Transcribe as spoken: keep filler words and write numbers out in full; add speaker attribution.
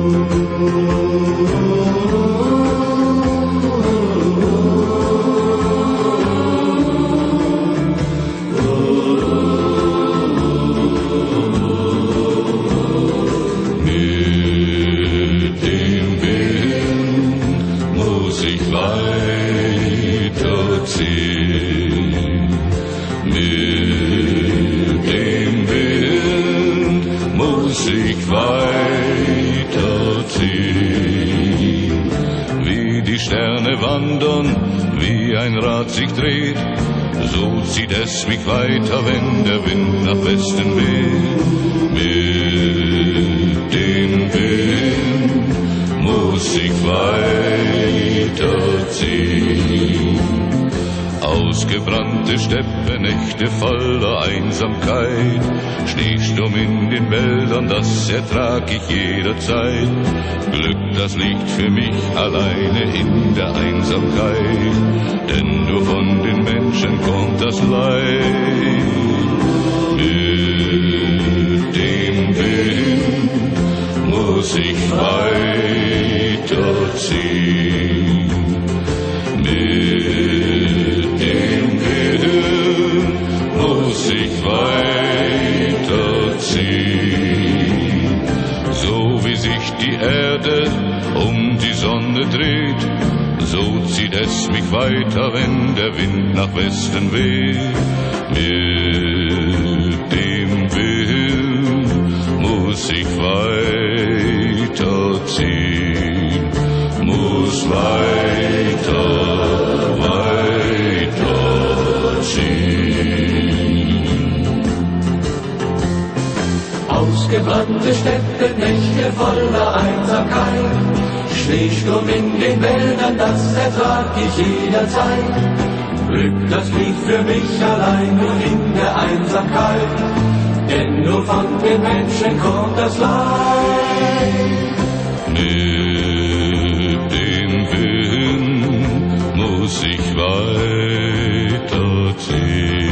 Speaker 1: Wie ein Rad sich dreht, so zieht es mich weiter, wenn der Wind nach Westen weht. Mit dem Wind muss ich weiterziehen. Ausgebrannte Steppennächte voller Einsamkeit, Schneesturm in den Wäldern, das ertrag ich jederzeit. Glück, das liegt für mich alleine in der Einsamkeit, denn nur von den Menschen kommt das Leid. Mit dem Wind muss ich weiterziehen. Mit dem Wind muss ich weiterziehen. So wie sich die Erde um die Sonne dreht, so zieht es mich weiter, wenn der Wind nach Westen weht. Mit dem Wind muss ich weiterziehen, muss weiter, weiterziehen.
Speaker 2: Ausgebrannte Steppennächte voller Einsamkeit, Schneesturm in den Wäldern, das ertrag ich jederzeit. Glück, das liegt für mich allein nur in der Einsamkeit, denn nur von den Menschen kommt das Leid.
Speaker 1: Mit dem Wind muss ich weiterziehen.